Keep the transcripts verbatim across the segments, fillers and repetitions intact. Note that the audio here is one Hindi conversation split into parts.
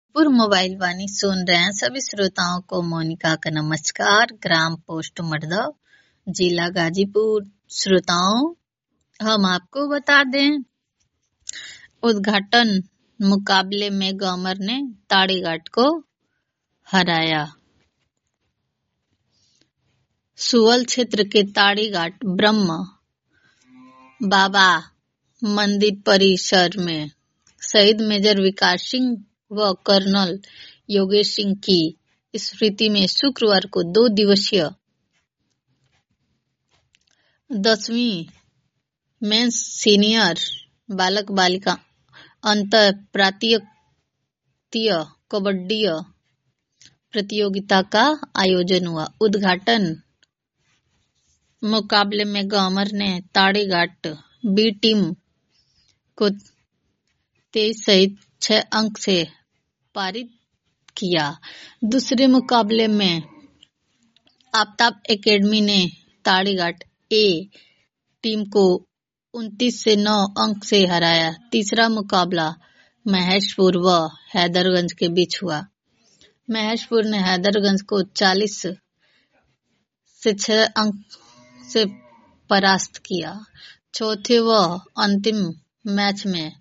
पूर्व मोबाइल वाणी सुन रहे हैं सभी श्रोताओं को मोनिका का नमस्कार। ग्राम पोस्ट मरदव, जिला गाजीपुर। श्रोताओं, हम आपको बता दें, उद्घाटन मुकाबले में ग्वामर ने ताड़ीघाट को हराया। सुवल क्षेत्र के ताड़ीघाट ब्रह्म बाबा मंदिर परिसर में शहीद मेजर विकास सिंह व कर्नल योगेश सिंह की स्मृति में शुक्रवार को दो दिवसीय दसवीं मेंस सीनियर बालक बालिका अंतर प्रांतीय कबड्डी प्रतियोगिता का आयोजन हुआ। उद्घाटन मुकाबले में ग्वामर ने ताड़ीघाट बी टीम को तेईस सहित छह अंक से पारित किया। दूसरे मुकाबले में आफ्ताब एकेडमी ने ताड़ीघाट ए टीम को उनतीस से नौ अंक से हराया। तीसरा मुकाबला महेशपुर व हैदरगंज के बीच हुआ। महेशपुर ने हैदरगंज को चालीस से छह अंक से परास्त किया। चौथे व अंतिम मैच में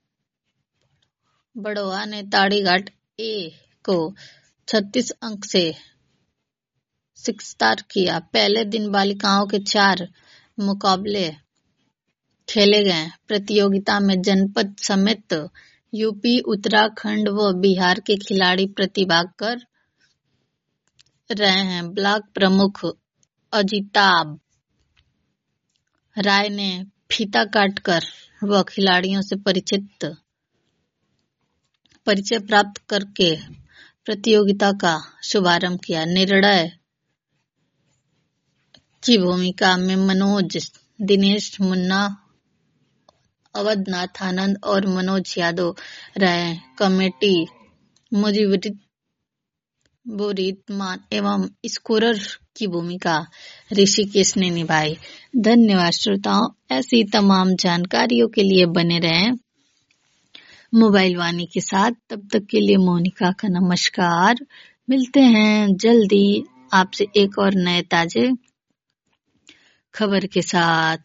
बड़ौदा ने ताड़ीघाट ए को छत्तीस अंक से शिकस्त किया। पहले दिन बालिकाओं के चार मुकाबले खेले गए। प्रतियोगिता में जनपद समेत यूपी, उत्तराखंड व बिहार के खिलाड़ी प्रतिभाग कर रहे हैं। ब्लॉक प्रमुख अजिताभ राय ने फीता काटकर व खिलाड़ियों से परिचित परिचय प्राप्त करके प्रतियोगिता का शुभारंभ किया। निर्णय की भूमिका में मनोज, दिनेश, मुन्ना, अवधनाथ आनंद और मनोज यादव रहे। कमेटी मुजीबुर रहमान एवं स्कोरर की भूमिका ऋषिकेश ने निभाई। धन्यवाद श्रोताओं, ऐसी तमाम जानकारियों के लिए बने रहें मोबाइल वाणी के साथ। तब तक के लिए मोनिका का नमस्कार। मिलते हैं जल्दी आपसे एक और नए ताजे खबर के साथ।